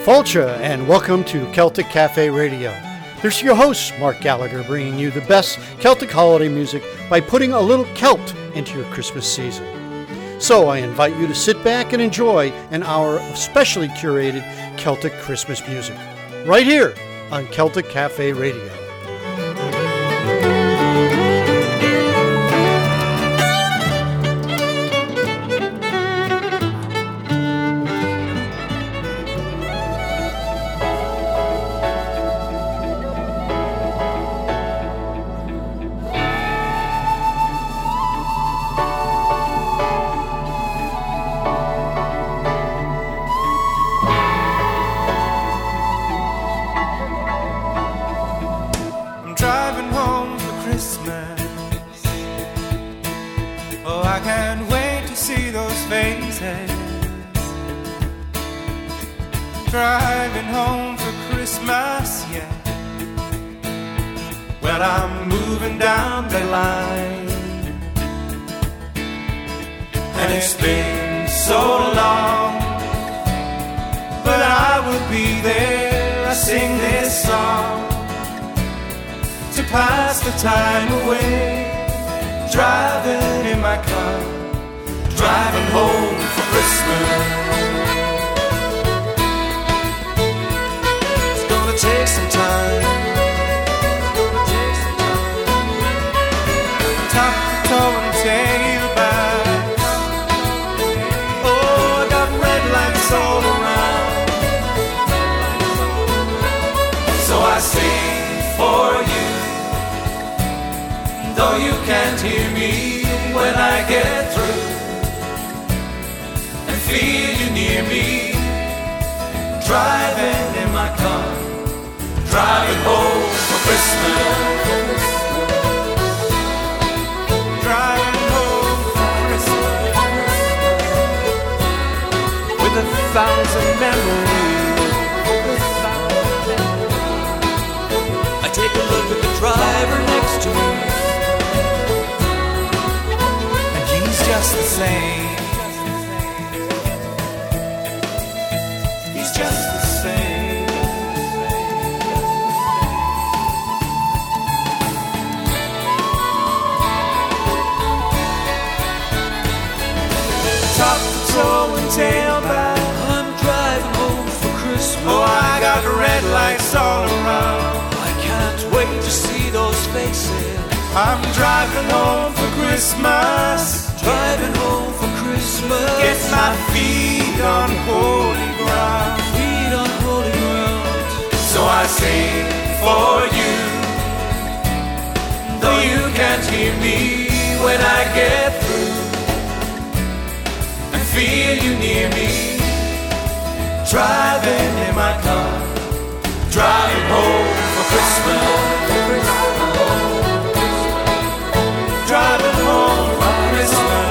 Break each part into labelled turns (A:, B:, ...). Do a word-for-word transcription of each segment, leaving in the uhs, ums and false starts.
A: Fulcha, and welcome to Celtic Cafe Radio. This is your host, Mark Gallagher, bringing you the best Celtic holiday music by putting a little Celt into your Christmas season. So I invite you to sit back and enjoy an hour of specially curated Celtic Christmas music, right here on Celtic Cafe Radio.
B: Driving home for Christmas, yeah. Well, I'm moving down the line, and it's been so long, but I will be there. I sing this song to pass the time away, driving in my car, driving home for Christmas. Take some time, top to toe and tail back. Oh, I got red lights all around, so I sing for you, though you can't hear me when I get through, and feel you near me, driving in my car, driving home for Christmas, driving home for Christmas, with a thousand memories. I take a look at the driver next to me, and he's just the same. He's just the same. Top to toe and tailback, I'm driving home for Christmas. Oh, I got red lights all around, I can't wait to see those faces. I'm driving home for Christmas, driving home for Christmas. Get my feet on holy ground, feet on holy ground. So I sing for you, though you can't hear me when I get through, feel you near me, driving in my car, driving home for Christmas, driving home for Christmas,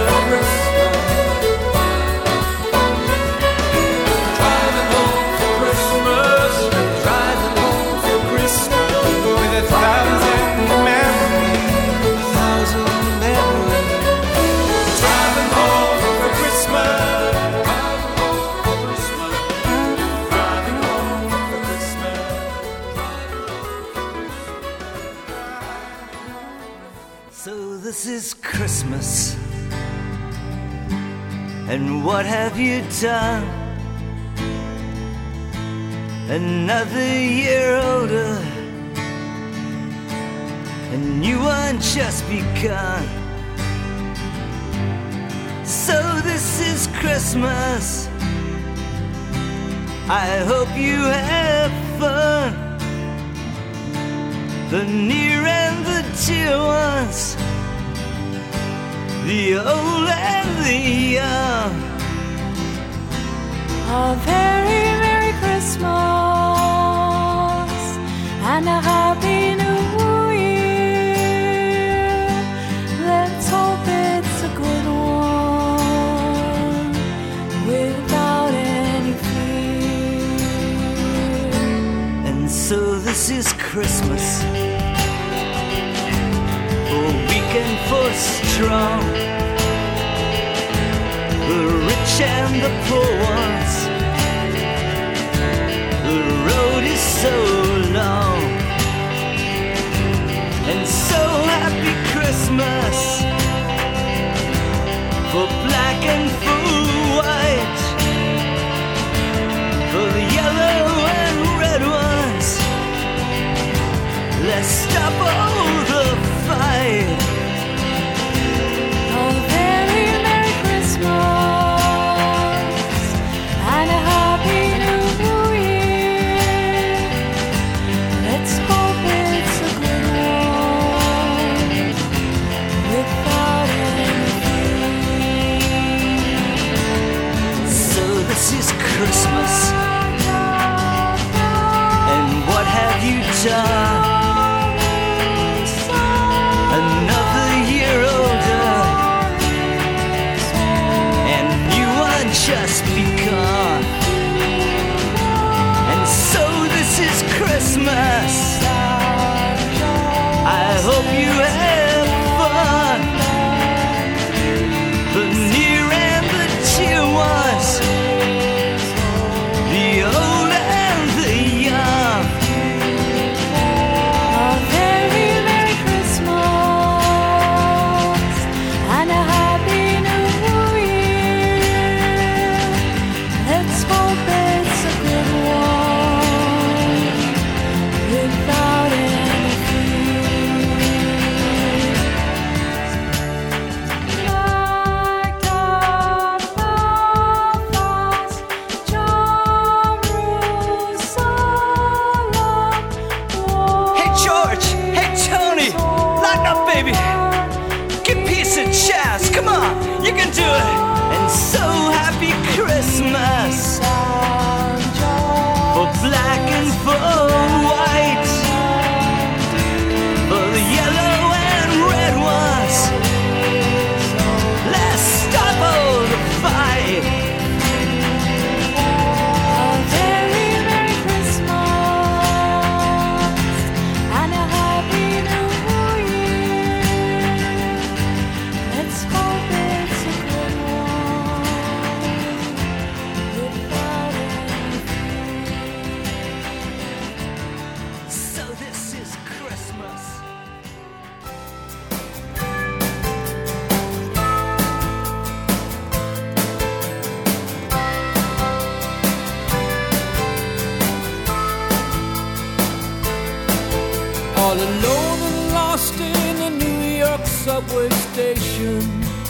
B: driving home for Christmas, driving home for Christmas, with a thousand memories, a thousand memories, driving home for Christmas. This is Christmas, and what have you done? Another year older, a new one just begun. So this is Christmas, I hope you have fun. The near and the dear ones, the old and the young.
C: A very Merry Christmas and a Happy New Year. Let's hope it's a good one without any fear.
B: And so this is Christmas, for weak and for strong, the rich and the poor ones, baby. Give peace a chance. Come on, you can do it. And so happy Christmas for black and for white, for the yellow and red ones. Let's stop all the fight.
C: A very Merry Christmas and a Happy New Year. Let's hope it's a good one without any fear.
B: So this is Christmas.
D: All alone and lost in a New York subway station,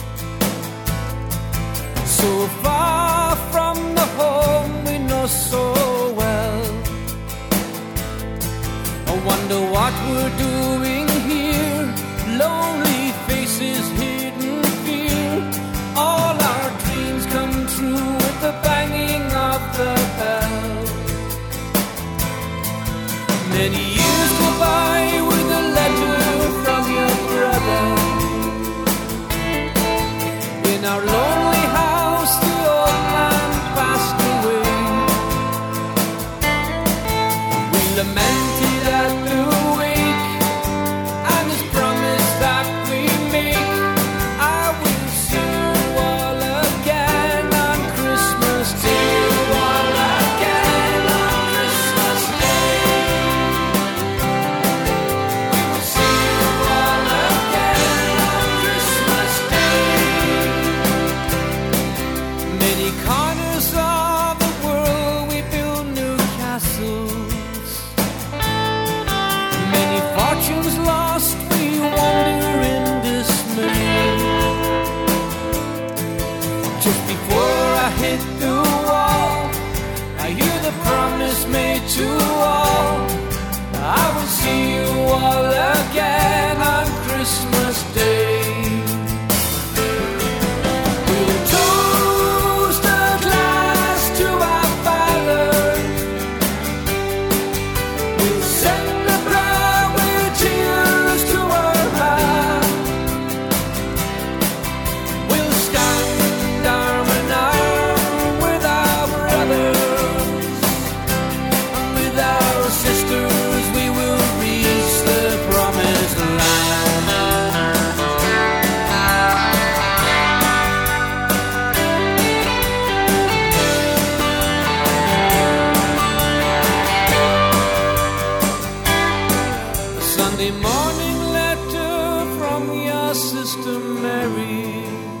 D: so far from the home we know so well. I wonder what we're doing here, lonely faces, hidden fear. All our dreams come true with the banging of the bell. Many years go by with a letter from your brother. In our lonely house, the old man passed away. We lamented at the wake and his promise that we make. I will see you all again on Christmas Day. All again on Christmas Day. Many corners of the world we build new castles. Many fortunes lost, we wander in dismay. Just before I hit the wall, I hear the promise made to all. I will see you all again on Christmas Day. We'll toast a glass to our Father. We'll send a prayer with tears to our heart. We'll stand arm in arm with our brothers and with our sisters. We will reach the promised land. A Sunday morning letter from your sister Mary.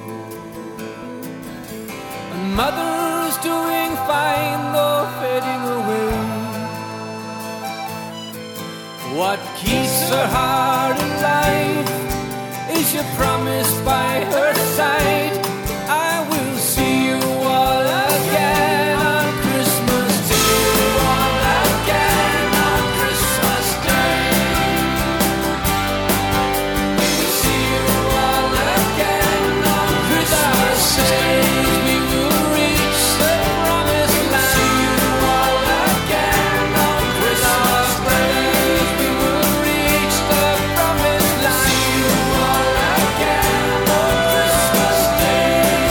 D: And mother's doing fine though fading away. What keeps her heart alive is your promise by her side. I will see you all again on Christmas Day. All again on Christmas Day. We will see you all again on Christmas Day. We will reach the promised land. See you all again on Christmas Day. We will reach the promised land. See you all again on Christmas Day.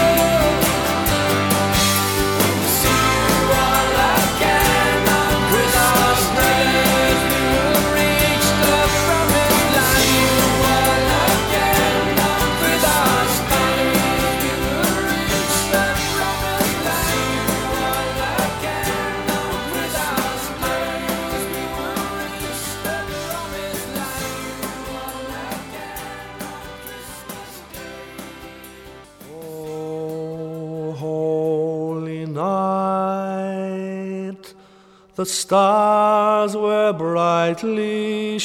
D: See you all again on Christmas Day. We will reach the promised land. See you all again on Christmas Day. We will reach the promised land. See you all again on Christmas Day. We will reach the promised land.
E: Oh, holy night, the stars were brightly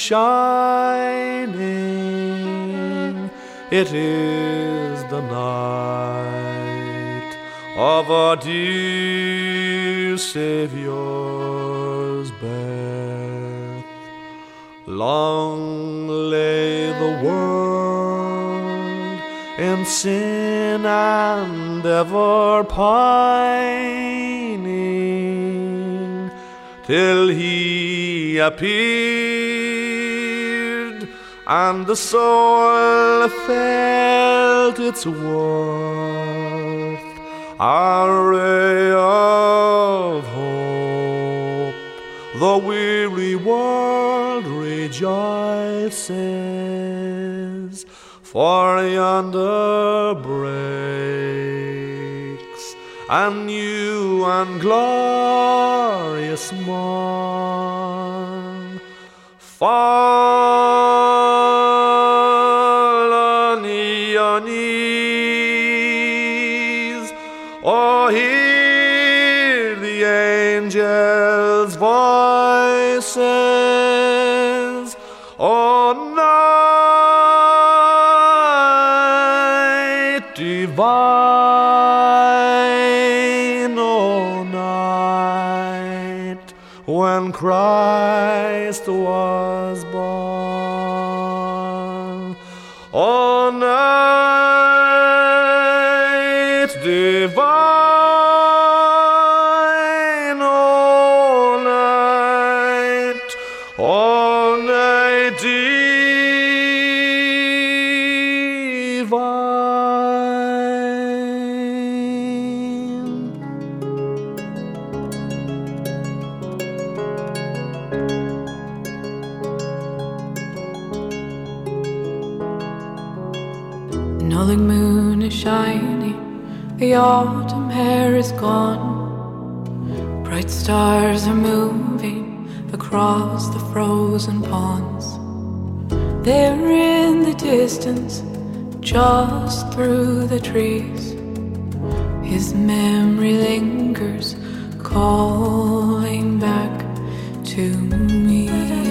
E: shining. It is the night of our dear Savior's birth. Long lay the world in sin and ever pining, till he appeared and the soul felt its worth, a ray of hope. The weary world rejoices, for yonder breaks a new and glorious morn. Fall on your knees, oh, hear the angels' voices, oh, night divine, oh, night when Christ was born, oh, night divine, oh, night, oh, night divine.
C: The northern moon is shining, the autumn air is gone. Bright stars are moving across the frozen ponds. There in the distance, just through the trees, his memory lingers, calling back to me.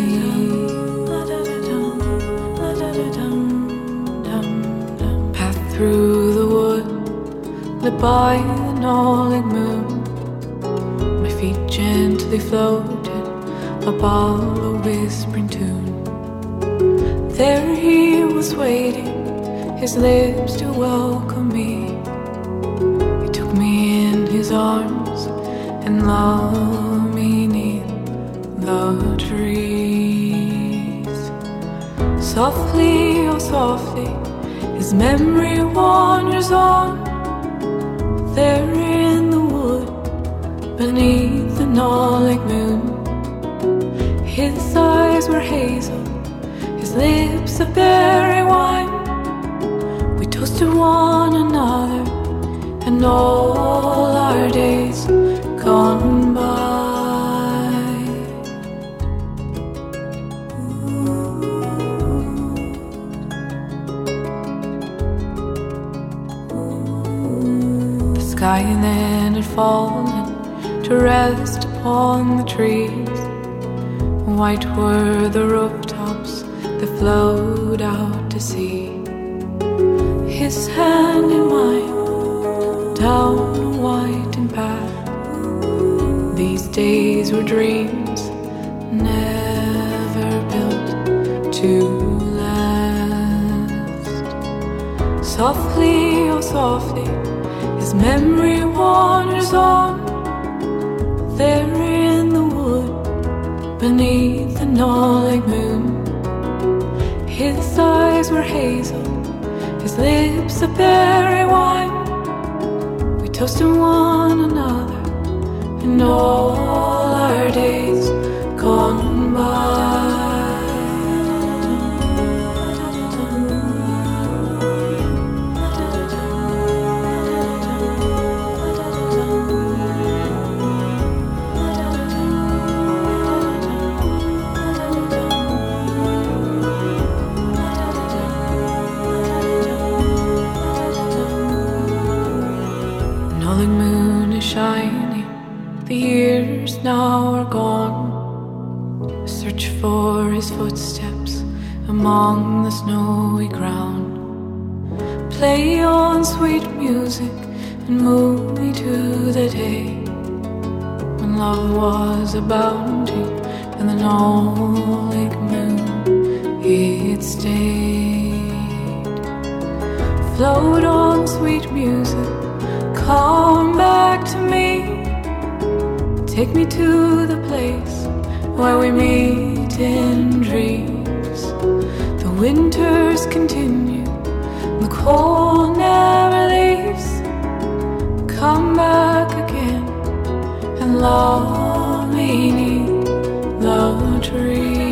C: Path through the wood, lit by the gnawing moon. My feet gently floated above a whispering tune. There he was waiting, his lips to welcome me. He took me in his arms and loved me neath the trees. Softly, oh softly, his memory wanders on. There in the wood, beneath the gnawing moon, his eyes were hazel, his lips of berry wine. We toasted one another and all our days gone by. The sky then had fallen to rest upon the trees. White were the rooftops that flowed out to sea. His hand in mine, down a whitened path. These days were dreams never built to last. Softly, oh softly, his memory wanders on. There in the wood, beneath the gnawing moon, his eyes were hazel, his lips a berry wine. We toasted one another and all our days gone by. Shining, the years now are gone. Search for his footsteps among the snowy ground. Play on sweet music and move me to the day when love was a bounty and the gnawing moon it stayed. float on sweet music. Come back to me. Take me to the place where we meet in dreams. The winters continue, the cold never leaves. Come back again and love me neath the trees.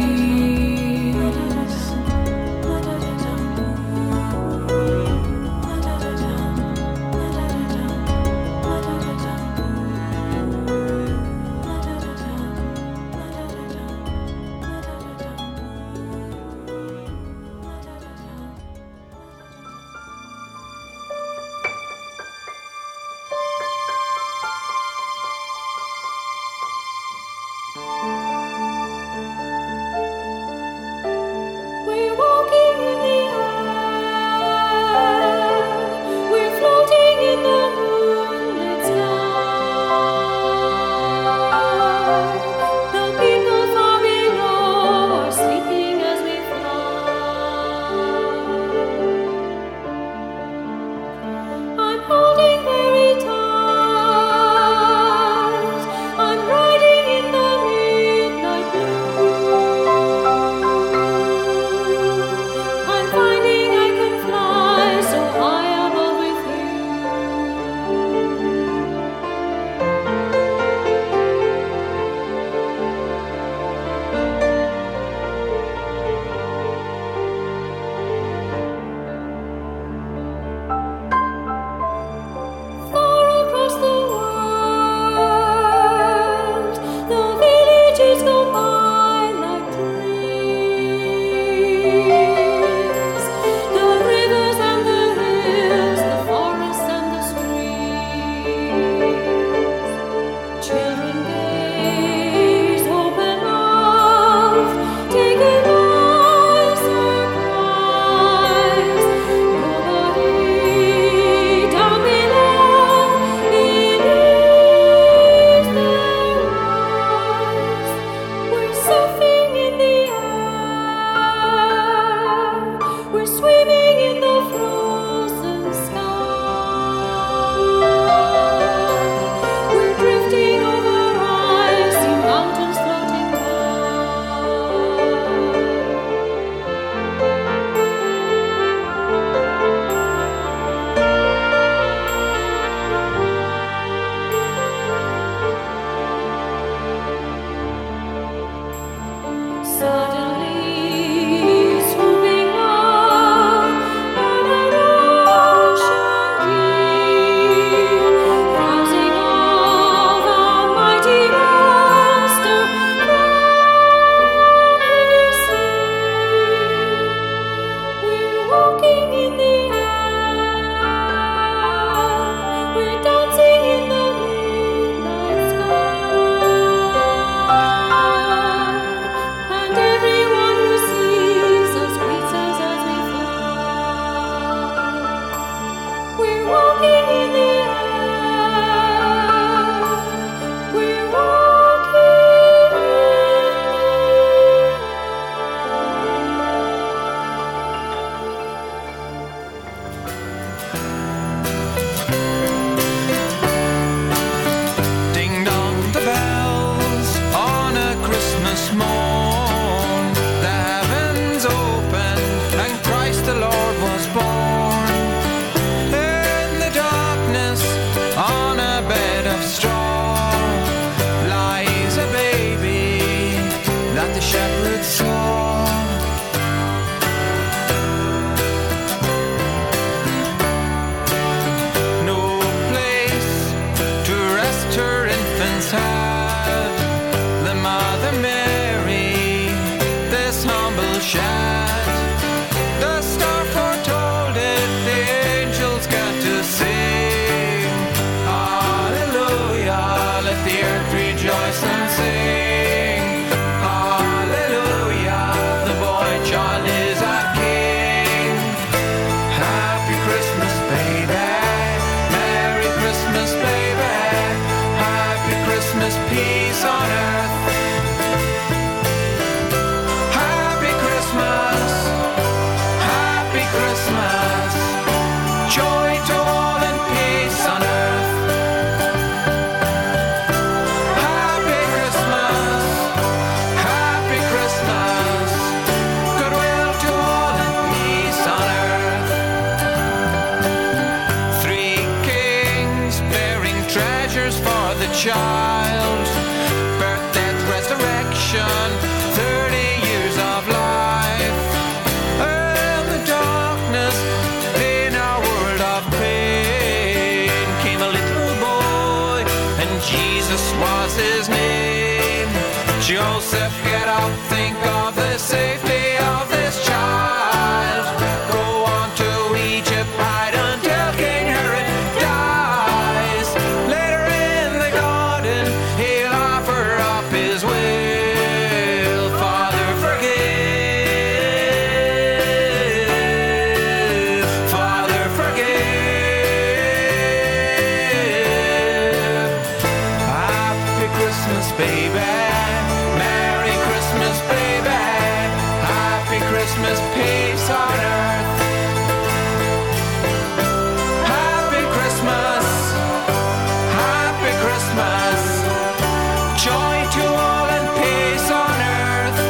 F: Suddenly, swooping up
D: child. Birth, death, resurrection, thirty years of life. And the darkness in our world of pain came a little boy, and Jesus was his name. Joseph, get up, think of the safety of this child. Go on to Egypt, hide until King Herod dies. Later in the garden, he'll offer up his will. Father, forgive. Father, forgive. Happy Christmas, baby. Merry Christmas, baby. Happy Christmas, peace on earth. Happy Christmas, happy Christmas, joy to all and peace on earth.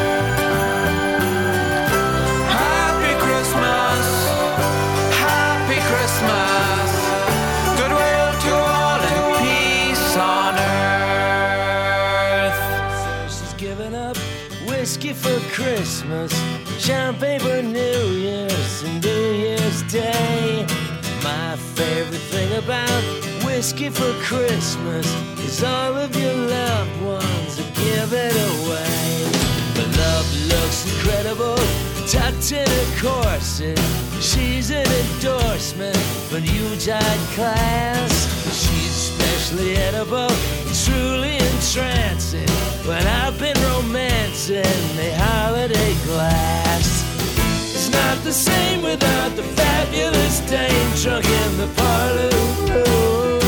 D: Happy Christmas, happy Christmas, goodwill to all and peace on earth.
F: So she's giving up whiskey for Christmas, champagne for New Year's and New Year's Day. My favorite thing about whiskey for Christmas is all of your loved ones will give it away. The love looks incredible, tucked in a corset. She's an endorsement for new giant class. She's especially edible, truly entrancing. When I've been romancing the holiday glass, it's not the same without the fabulous dame drunk in the parlor room.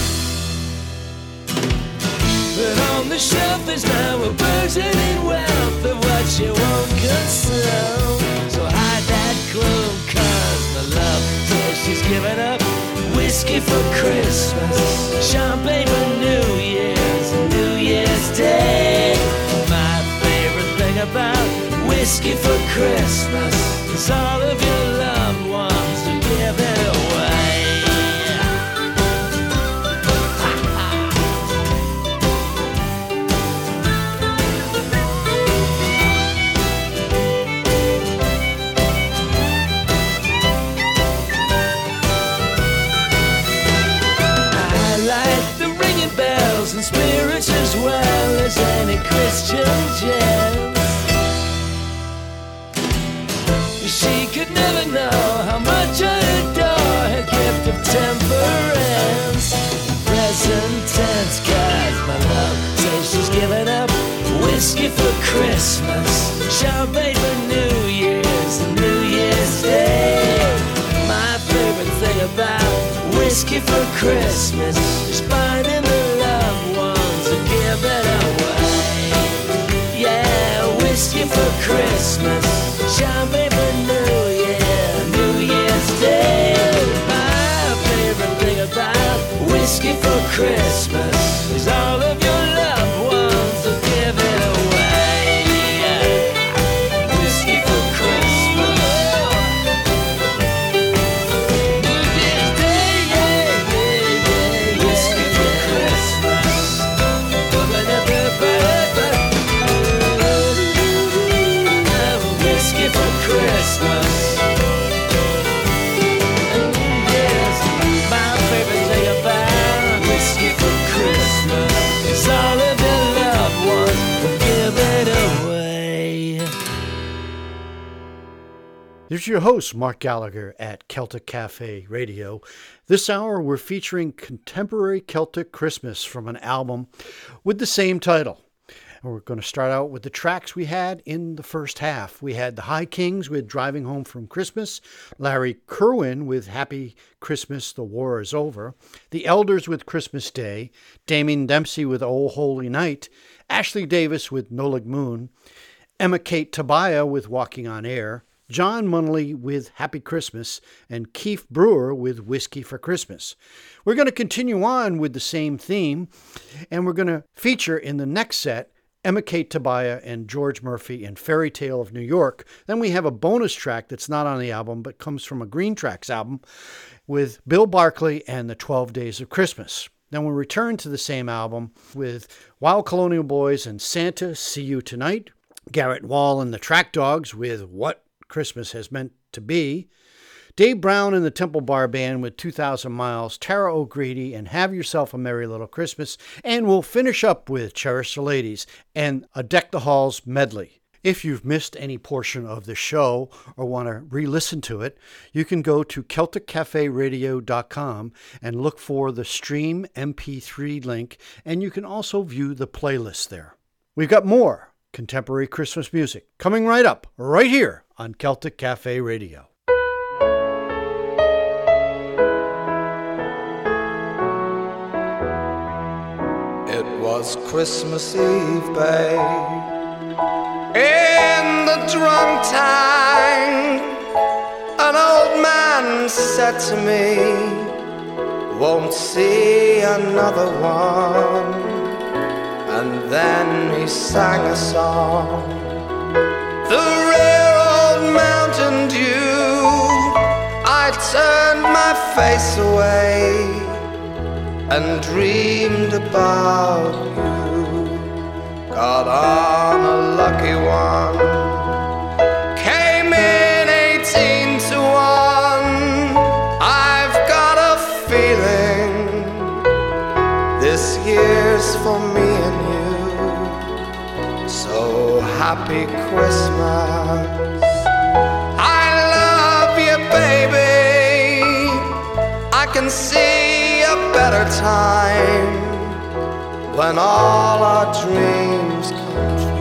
F: But on the shelf there's now a burgeoning wealth of what you won't consume. So hide that gloom, cause my love says she's giving up whiskey for Christmas, champagne for New Year's and New Year's Day. My favorite thing about whiskey for Christmas is all of your loved ones to give it away. And spirits as well as any Christian gems. She could never know how much I adore her gift of temperance. Present tense, cause my love says she's giving up whiskey for Christmas, champagne for New Year's and New Year's Day. My favorite thing about whiskey for Christmas is finding the loved ones to give it away. Yeah, whiskey for Christmas, champagne for New Year, New Year's Day. My favorite thing about whiskey for Christmas is all of your loved ones to give it away. Yeah, whiskey for Christmas. Christmas. Yes, my favorite thing about whiskey for Christmas is all of your loved ones will give it away.
A: This is your host, Mark Gallagher at Celtic Cafe Radio. This hour we're featuring Contemporary Celtic Christmas from an album with the same title. And we're going to start out with the tracks we had in the first half. We had the High Kings with Driving Home from Christmas, Larry Kerwin with Happy Christmas, The War is Over, the Elders with Christmas Day, Damien Dempsey with Oh Holy Night, Ashley Davis with Nolig Moon, Emma Kate Tobiah with Walking on Air, John Munnelly with Happy Christmas, and Keith Brewer with Whiskey for Christmas. We're going to continue on with the same theme, and we're going to feature in the next set Emma Kate Tobiah and George Murphy in Fairy Tale of New York. Then we have a bonus track that's not on the album but comes from a Green Tracks album with Bill Barclay and the twelve Days of Christmas. Then we'll return to the same album with Wild Colonial Boys and Santa, See You Tonight, Garrett Wall and the Track Dogs with What Christmas Has Meant to Be, Dave Brown and the Temple Bar Band with two thousand miles, Tara O'Grady and Have Yourself a Merry Little Christmas, and we'll finish up with Cherish the Ladies and a Deck the Halls medley. If you've missed any portion of the show or want to re-listen to it, you can go to Celtic Cafe Radio dot com and look for the Stream M P three link, and you can also view the playlist there. We've got more contemporary Christmas music coming right up, right here on Celtic Cafe Radio.
B: It was Christmas Eve, babe, in the drunk tank. An old man said to me, won't see another one. And then he sang a song, the rare old Mountain Dew. I turned my face away and dreamed about you. Got on a lucky one, came in eighteen to one. I've got a feeling this year's for me and you. So happy Christmas, I love you, baby. I can see a better time when all our dreams come true.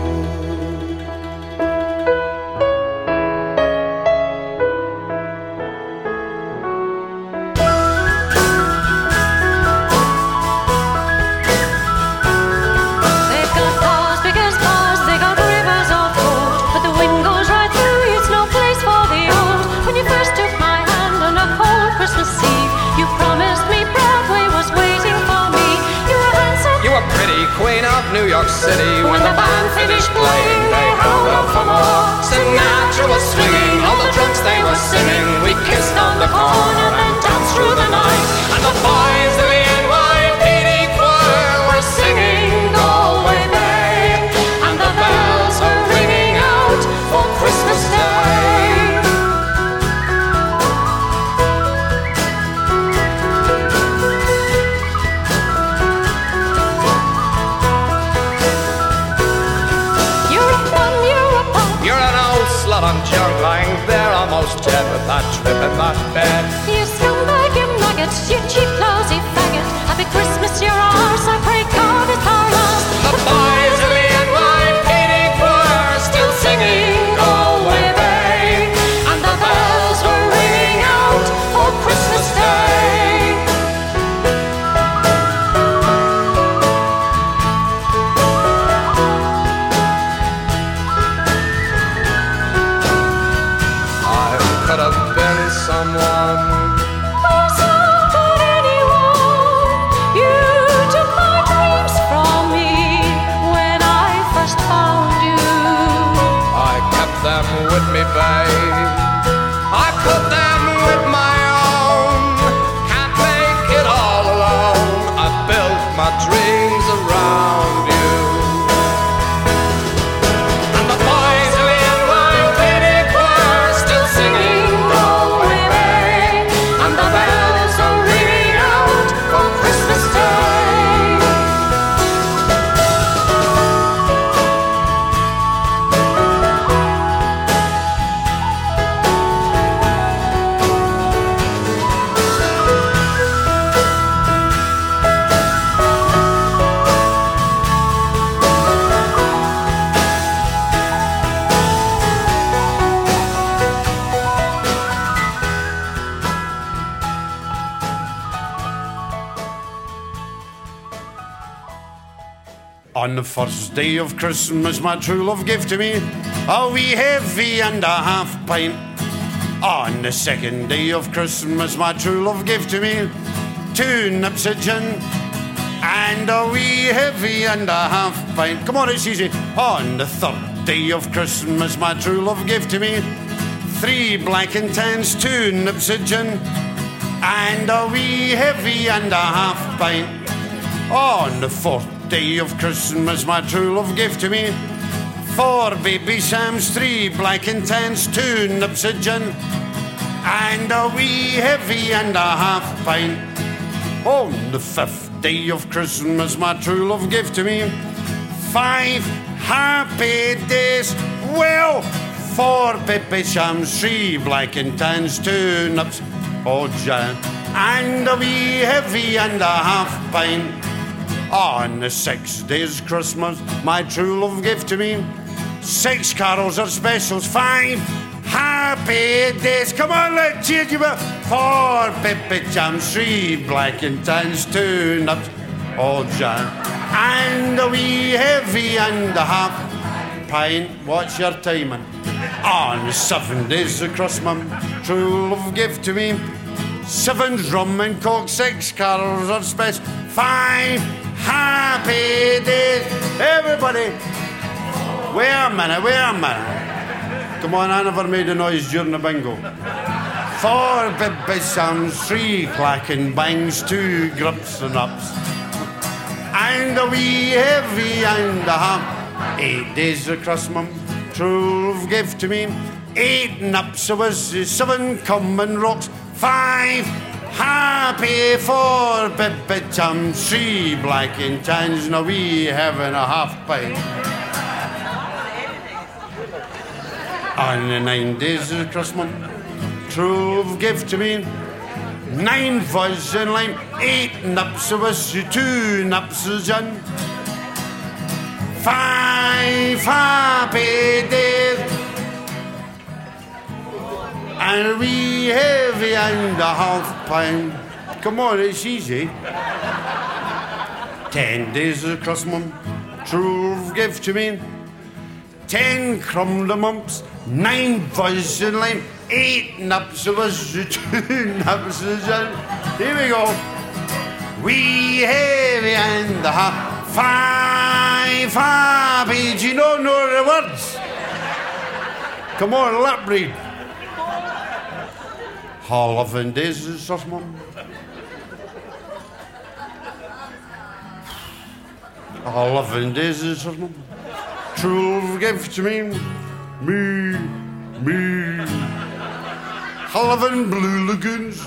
G: They've got cars big as bars, they got rivers of gold, but the wind goes right through, it's no place for the old. When you first took my hand on a cold Christmas Eve, you promised me Broadway was waiting for me. You were handsome,
B: You were pretty, queen of New York City. When the band finished playing, they held out for more. Sinatra was swinging, all the drunks they were singing. We kissed on the corner and danced through the night. And the boys of the N Y P D choir were singing Galway Bay. And the bells were ringing out for Christmas Day.
G: you're a bum, you're a bum.
B: You're an old slut on junk, lying there almost dead with that trip in that bed.
G: You scumbag, you maggot, you cheap, lousy faggot. Happy Christmas, your arse, I pray God it's our last.
B: The boys of the N Y P D choir are still singing Galway Bay.
G: And the bells were ringing out for Christmas Day.
B: I could have been someone.
G: Oh, so could anyone. You took my dreams from me when I first found you.
B: I kept them with me, babe. I put them with my own. Can't make it all alone. I built my dreams around you. And the boys of the N Y P D choir are still singing Galway Bay. And the bells are ringing out for Christmas Day.
H: On the first day of Christmas, my true love gave to me a wee heavy and a half pint. On the second day of Christmas, my true love gave to me two nips of gin and a wee heavy and a half pint. Come on, it's easy. On the third day of Christmas, my true love gave to me three black and tans, two nips of gin and a wee heavy and a half pint. On the fourth day of Christmas, my true love gave to me four baby shams, three black and tans, two nips of gin, and a wee heavy and a half pint. On the fifth day of Christmas, my true love gave to me five happy days. Well, four baby shams, three black and tans, two nips of gin, and a wee heavy and a half pint. On the sixth day's Christmas, my true love gave to me six carols or specials, five happy days. Come on, let's cheer you up. Four baby jams, three black and tans, two nuts, all jam, and a wee heavy and a half pint. What's your timing? On seven days of Christmas, true love gave to me seven rum and coke, six carols or specials, five happy days. Everybody, wait a minute, wait a minute. Come on, I never made a noise during the bingo. Four baby shams, three clacking bangs, two grips and ups, and a wee heavy and a half. Eight days of Christmas, true love gave to me eight nips of whiskey, seven common rocks, five happy, four baby jams, three black and tans, and a wee heavy and a half pint. On the nine days of Christmas, true love gave to me nine fuzz and lime, eight nips of whiskey, two nips of gin, five happy days, and a wee heavy and a half pint. Come on, it's easy. Ten days of Christmas, true love gave to me ten crumble mumps, nine fuzz and lime, eight nips of us, two nips of gin. Here we go. Wee heavy and a half, five happy. Do you not know the words? Come on, lip read. Eleven days of Christmas. Eleven days of Christmas. True love gave to me, me, me. Eleven blue lagoons.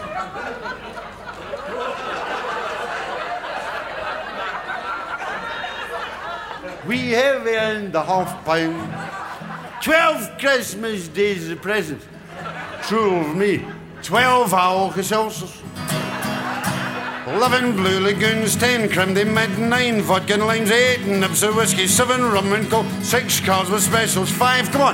H: Wee heavy and a half pint. Twelve Christmas days of presents. True of me, twelve Alka-Seltzers, eleven Blue Lagoons, ten Crimdy Mid, nine vodka and limes, eight nips of whiskey, seven rum and coke, six cars with specials, five, come on,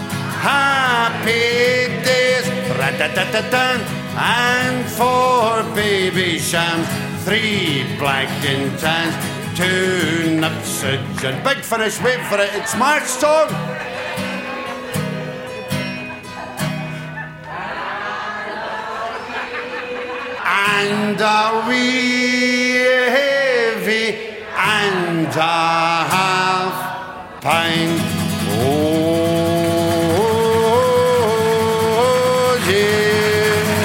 H: happy days, ra-da-da-da-da, and four baby shams, three black and tans, two nips of gin. Big finish, wait for it, it's March song. And a wee heavy and a half pint. Oh, gin.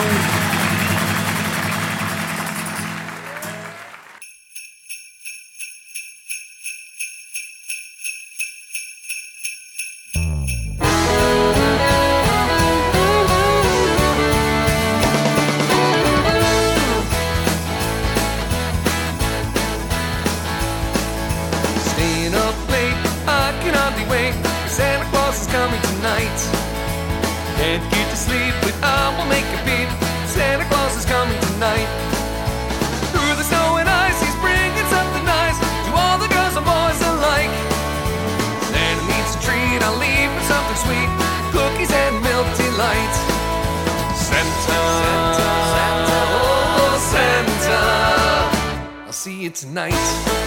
B: Can't get to sleep, but I will make a beat. Santa Claus is coming tonight. Through the snow and ice, he's bringing something nice to all the girls and boys alike. Santa needs a treat, I'll leave him something sweet, cookies and milk delight. Santa, Santa, Santa, oh Santa, I'll see you tonight.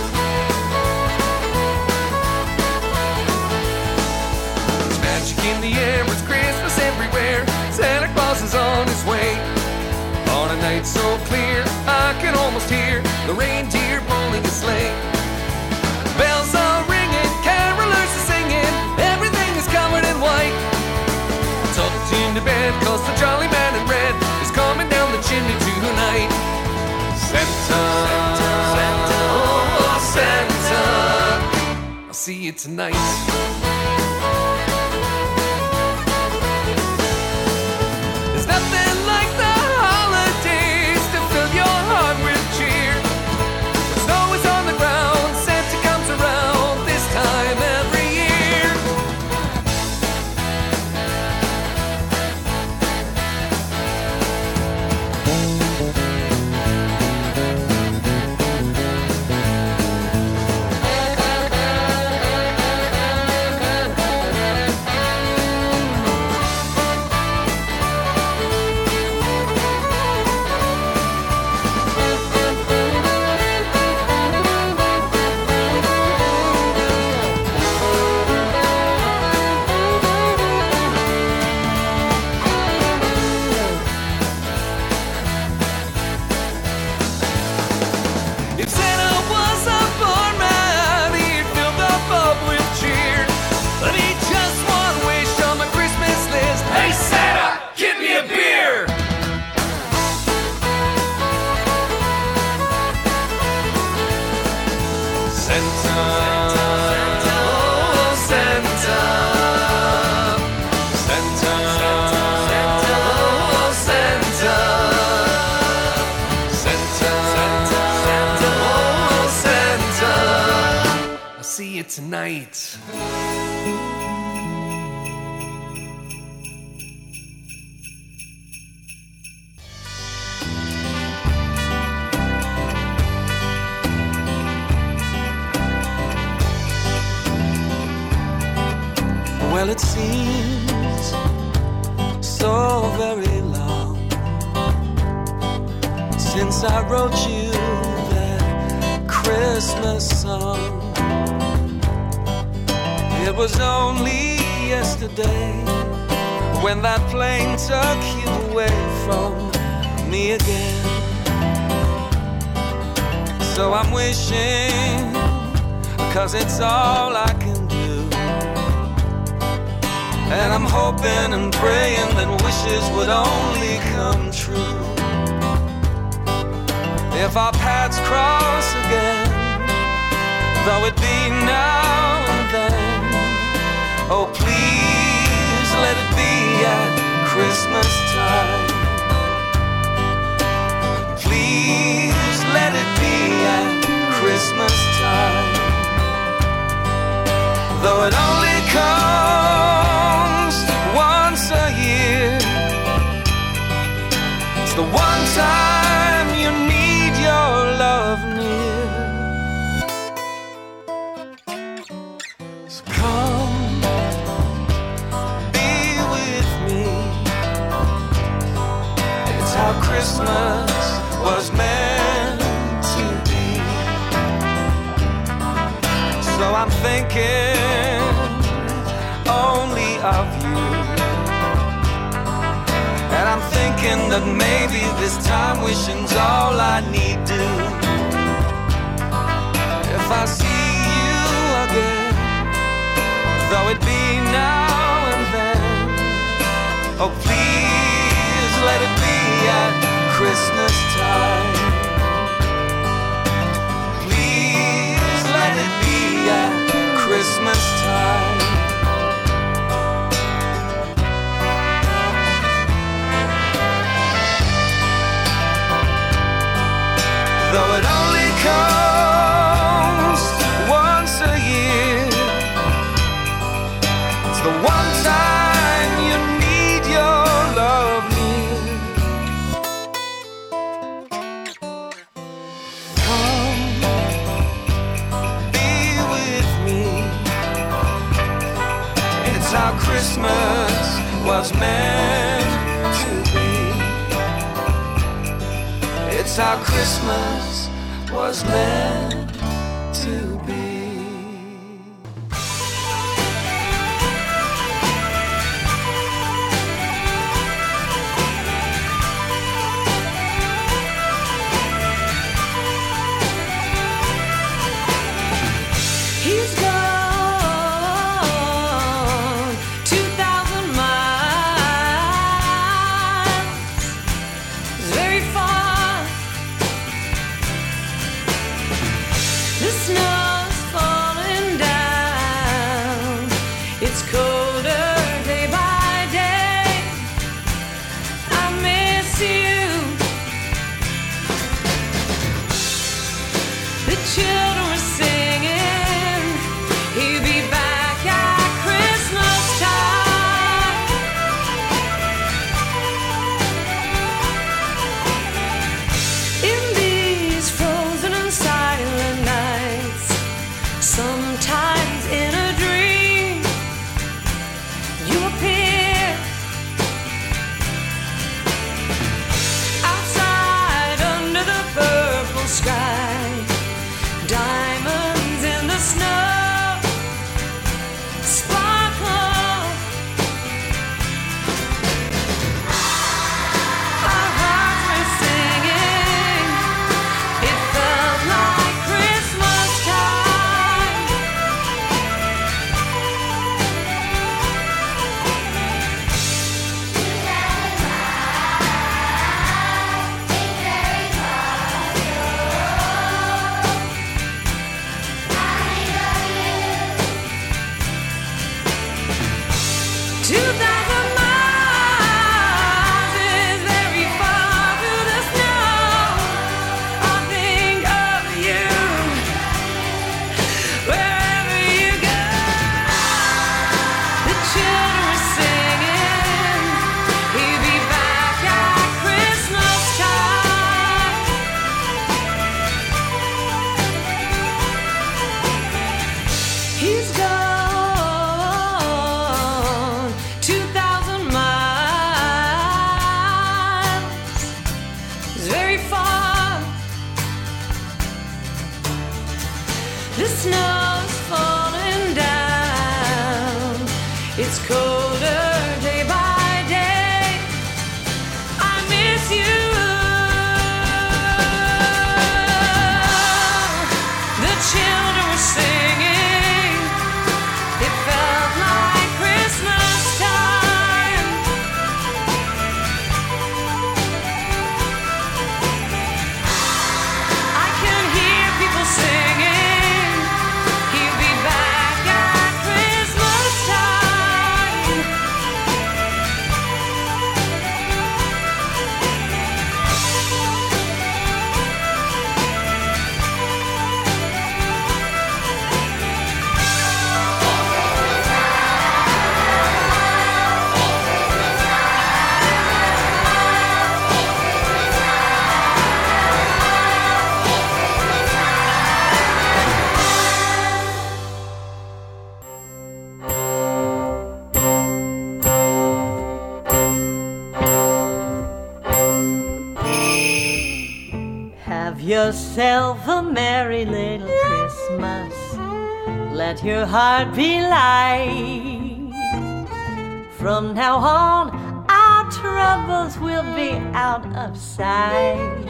B: In the air, it's Christmas everywhere. Santa Claus is on his way. On a night so clear, I can almost hear the reindeer pulling a sleigh. Bells are ringing, carolers are singing, everything is covered in white. Tucked into bed, cause the jolly man in red is coming down the chimney tonight. Santa, Santa, Santa,
I: see you tonight. There's nothing like the holidays to fill your heart with cheer. When snow is on the ground, Santa comes around this time every year. If Santa was a poor man, he'd fill the pub with cheer. But he just one wish on my Christmas list. Hey Santa, give me a beer. Santa, oh Santa, Santa, oh Santa, Santa, oh Santa, I'll see you tonight. Well, it seems so very long since I wrote you that Christmas song. It was only yesterday when that plane took you away from me again. So I'm wishing, 'cause it's all I can do. And I'm hoping and praying that wishes would only come true. If our paths cross again, though it be now and then, oh please let it be at Christmas time. Please let it be at Christmas time. Though it only comes once a year, it's the one time you need your love near. So come, be with me. It's how Christmas was meant to be. So I'm thinking only of you, and I'm thinking that maybe this time wishing's all I need do. If I see you again, though it be now and then, oh please let it be at Christmas time. Please let it be at Christmas time. Though it only comes once a year, it's the one time you need your love near. Come, be with me. It's how Christmas was meant to be. It's how Christmas was meant to be.
C: He's gone two thousand miles. It's very far. The snow's you. The children were singing, he'll be back at Christmas time. In these frozen and silent nights, sometimes in a dream, you appear outside under the purple sky. Diamonds in the snow sparkle. Our hearts were singing. It felt like Christmas time. Two thousand miles is very far through the snow. I think of you wherever you go. The children are singing, he'll be back at Christmas time. He's gone two thousand miles. It's very far. The snow's falling down. It's colder day by day. I miss you. The children were singing. It felt like Christmas time. I can hear people singing, he'll be back at Christmas time.
J: Have yourself a merry little Christmas. Let your heart be light. From now on, our troubles will be out of sight.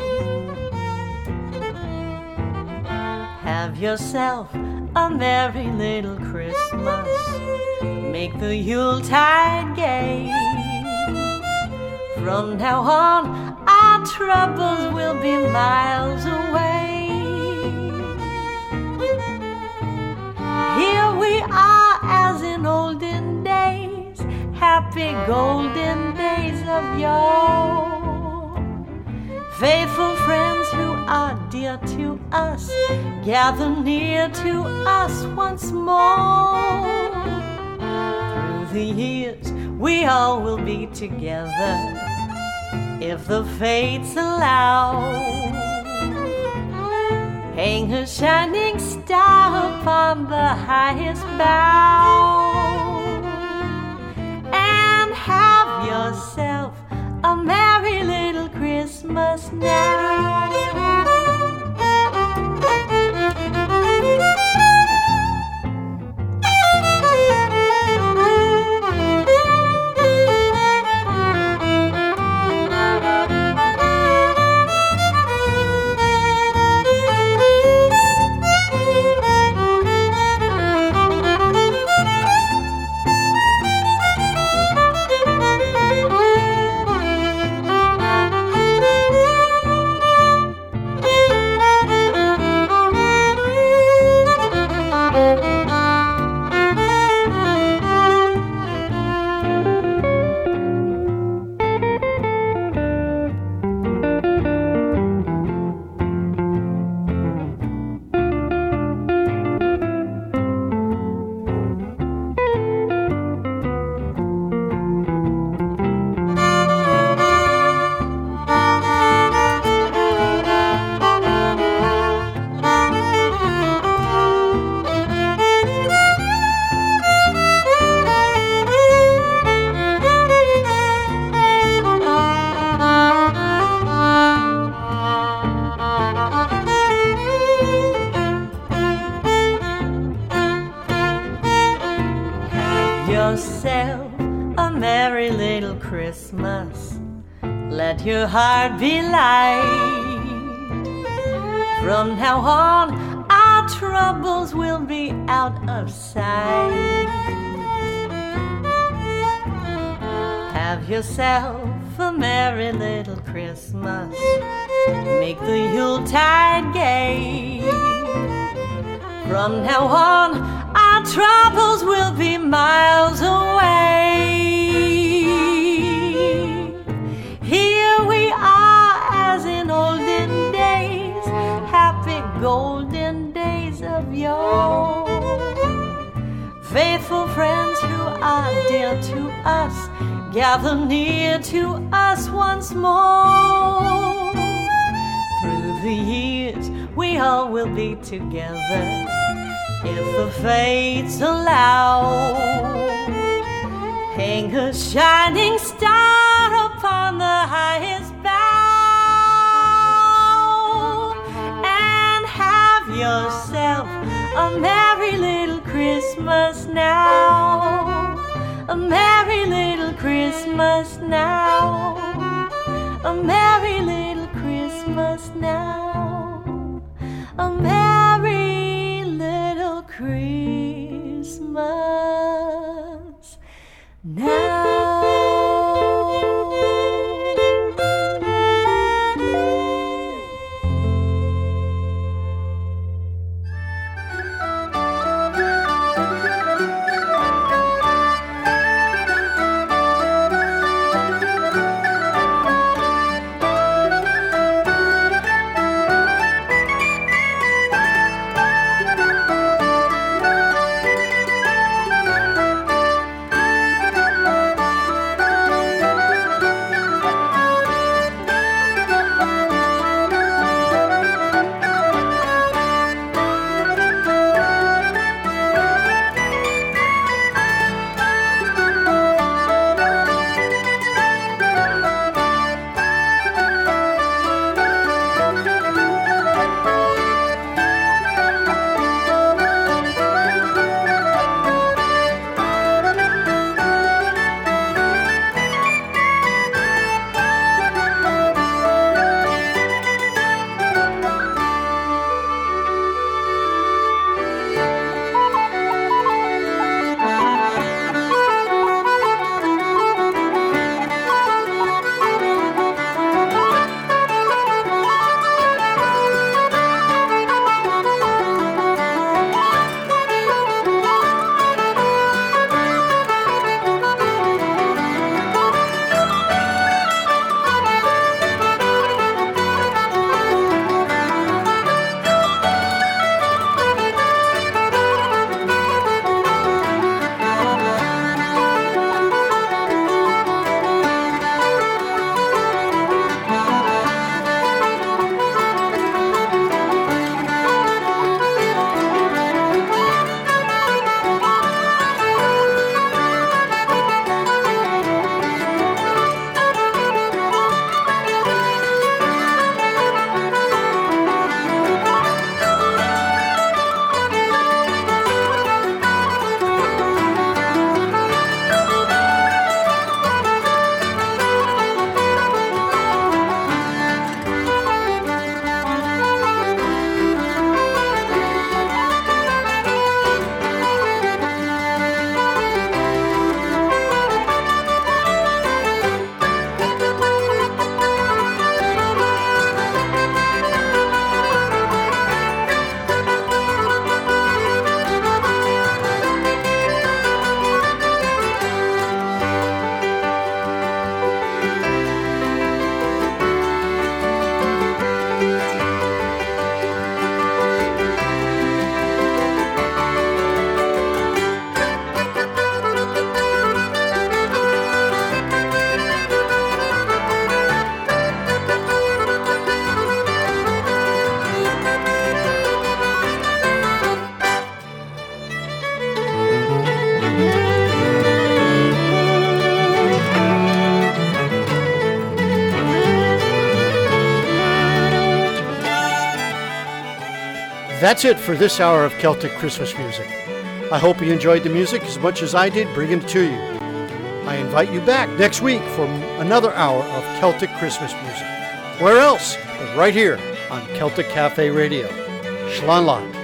J: Have yourself a merry little Christmas. Make the Yuletide gay. From now on, our troubles will be miles away. Here we are as in olden days, happy golden days of yore. Faithful friends who are dear to us, gather near to us once more. Through the years, we all will be together, if the fates allow. Hang a shining star upon the highest bough, and have yourself a merry little Christmas now. Christmas, let your heart be light. From now on, our troubles will be out of sight. Have yourself a merry little Christmas. Make the Yuletide gay. From now on, our troubles will be miles away. Here we are as in olden days, happy golden days of yore. Faithful friends who are dear to us, gather near to us once more. Through the years we all will be together, if the fates allow. Hang a shining star upon the highest bough, and have yourself a merry little Christmas now. A merry little Christmas now. A merry little Christmas now. A merry little Christmas now.
A: That's it for this hour of Celtic Christmas music. I hope you enjoyed the music as much as I did bringing it to you. I invite you back next week for another hour of Celtic Christmas music. Where else but right here on Celtic Cafe Radio. Slán lá.